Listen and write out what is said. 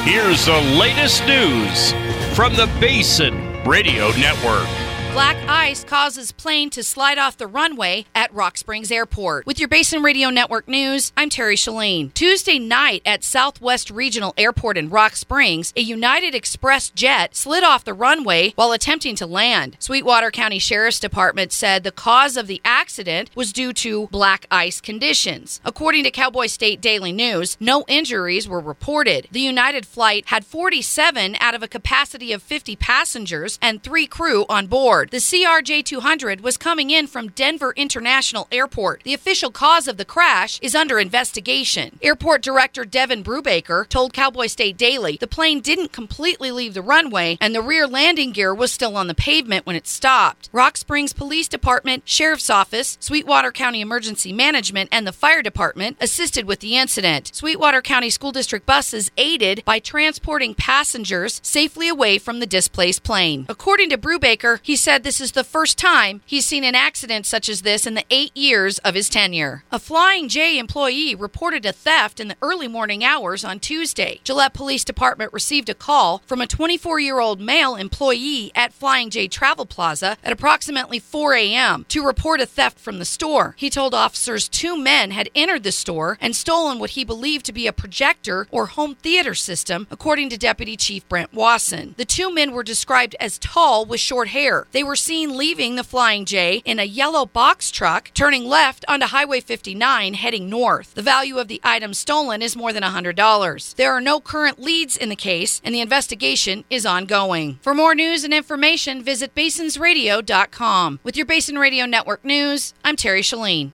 Here's the latest news from the Basin Radio Network. Black ice causes plane to slide off the runway at Rock Springs Airport. With your Basin Radio Network news, I'm Terry Shalene. Tuesday night at Southwest Regional Airport in Rock Springs, a United Express jet slid off the runway while attempting to land. Sweetwater County Sheriff's Department said the cause of the accident was due to black ice conditions. According to Cowboy State Daily News, no injuries were reported. The United flight had 47 out of a capacity of 50 passengers and 3 crew on board. The CRJ-200 was coming in from Denver International Airport. The official cause of the crash is under investigation. Airport Director Devin Brubaker told Cowboy State Daily the plane didn't completely leave the runway and the rear landing gear was still on the pavement when it stopped. Rock Springs Police Department, Sheriff's Office, Sweetwater County Emergency Management, and the Fire Department assisted with the incident. Sweetwater County School District buses aided by transporting passengers safely away from the displaced plane. According to Brubaker, he said this is the first time he's seen an accident such as this in the 8 years of his tenure. A Flying J employee reported a theft in the early morning hours on Tuesday. Gillette Police Department received a call from a 24-year-old male employee at Flying J Travel Plaza at approximately 4 a.m. to report a theft from the store. He told officers 2 men had entered the store and stolen what he believed to be a projector or home theater system, according to Deputy Chief Brent Wasson. The 2 men were described as tall with short hair. They were seen leaving the Flying J in a yellow box truck, turning left onto Highway 59, heading north. The value of the items stolen is more than $100. There are no current leads in the case, and the investigation is ongoing. For more news and information, visit basinsradio.com. With your Basin Radio Network news, I'm Terry Shalene.